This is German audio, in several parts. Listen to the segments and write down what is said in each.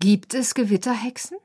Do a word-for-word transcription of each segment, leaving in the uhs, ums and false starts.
Gibt es Gewitterhexen?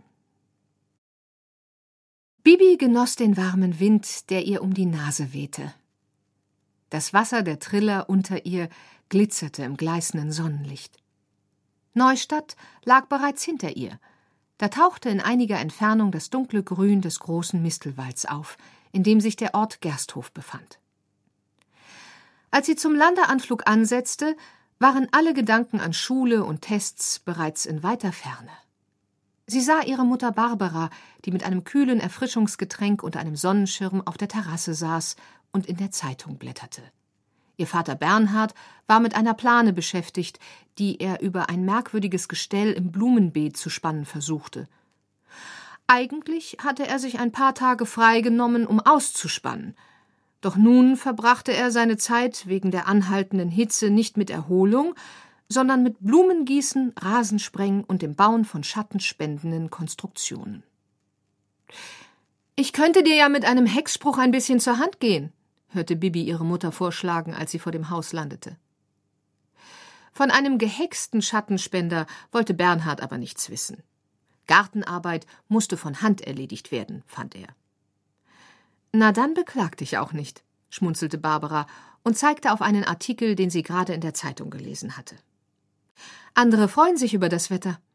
Bibi genoss den warmen Wind, der ihr um die Nase wehte. Das Wasser der Triller unter ihr glitzerte im gleißenden Sonnenlicht. Neustadt lag bereits hinter ihr. Da tauchte in einiger Entfernung das dunkle Grün des großen Mistelwalds auf, in dem sich der Ort Gersthof befand. Als sie zum Landeanflug ansetzte, waren alle Gedanken an Schule und Tests bereits in weiter Ferne. Sie sah ihre Mutter Barbara, die mit einem kühlen Erfrischungsgetränk unter einem Sonnenschirm auf der Terrasse saß und in der Zeitung blätterte. Ihr Vater Bernhard war mit einer Plane beschäftigt, die er über ein merkwürdiges Gestell im Blumenbeet zu spannen versuchte. Eigentlich hatte er sich ein paar Tage freigenommen, um auszuspannen. Doch nun verbrachte er seine Zeit wegen der anhaltenden Hitze nicht mit Erholung, sondern mit Blumengießen, Rasensprengen und dem Bauen von schattenspendenden Konstruktionen. »Ich könnte dir ja mit einem Hexspruch ein bisschen zur Hand gehen«, hörte Bibi ihre Mutter vorschlagen, als sie vor dem Haus landete. Von einem gehexten Schattenspender wollte Bernhard aber nichts wissen. Gartenarbeit musste von Hand erledigt werden, fand er. »Na, dann beklag dich auch nicht«, schmunzelte Barbara und zeigte auf einen Artikel, den sie gerade in der Zeitung gelesen hatte. »Andere freuen sich über das Wetter.